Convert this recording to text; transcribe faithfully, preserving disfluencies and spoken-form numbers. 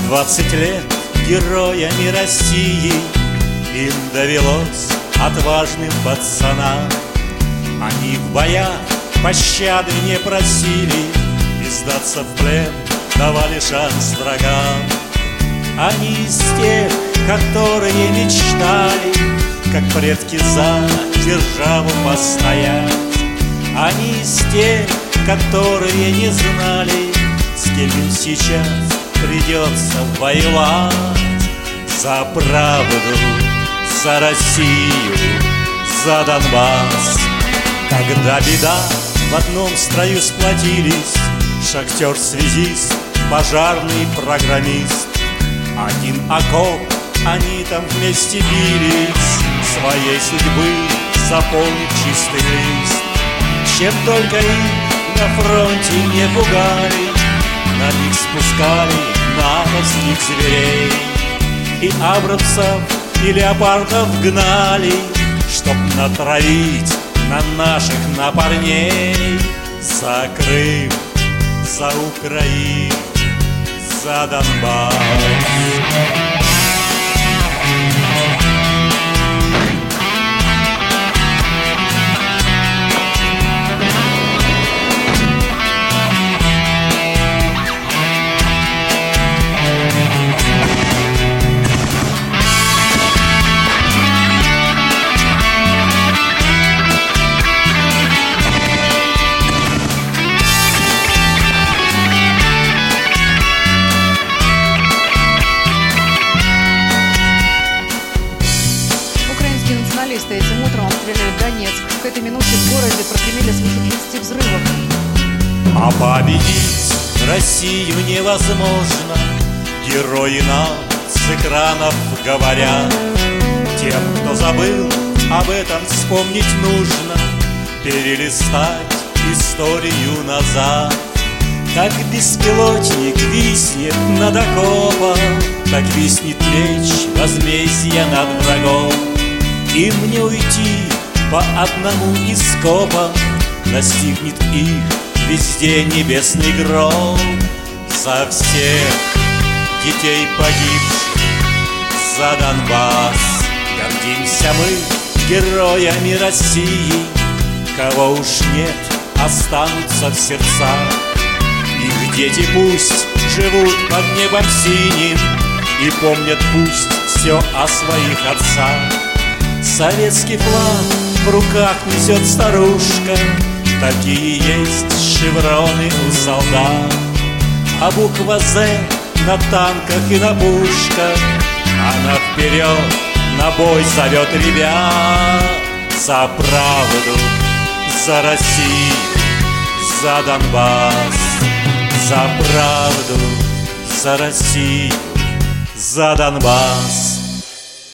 Двадцать лет героями России им довелось отважным пацанам. Они в боях пощады не просили и сдаться в плен давали шанс врагам. Они из тех, которые мечтали, как предки, за державу постоять. Они из тех, которые не знали, с кем им сейчас придется воевать. За правду, за Россию, за Донбасс. Когда беда, в одном строю сплотились шахтер-связист, пожарный программист. Один окоп, они там вместе бились, своей судьбы заполнив чистый лист. Чем только их на фронте не пугали, на них спускали напастных зверей. И абрамсов, и леопардов гнали, чтоб натравить на наших, на парней. За Крым, за Украину, за Донбасс. Этим утром обстреляли Донецк. К этой минуте в городе прогремели свыше тридцати взрывов. А победить Россию невозможно, герои нам с экранов говорят. Тем, кто забыл, об этом вспомнить нужно, перелистать историю назад. Как беспилотник виснет над окопом, так виснет меч возмездия над врагом. Им не уйти по одному из скопа, настигнет их везде небесный гром. За всех детей погибших, за Донбасс гордимся мы героями России. Кого уж нет, останутся в сердцах. Их дети пусть живут под небом синим и помнят пусть все о своих отцах. Советский флаг в руках несет старушка, такие есть шевроны у солдат. А буква «З» на танках и на пушках, она вперед на бой зовет ребят. За правду, за Россию, за Донбасс. За правду, за Россию, за Донбасс.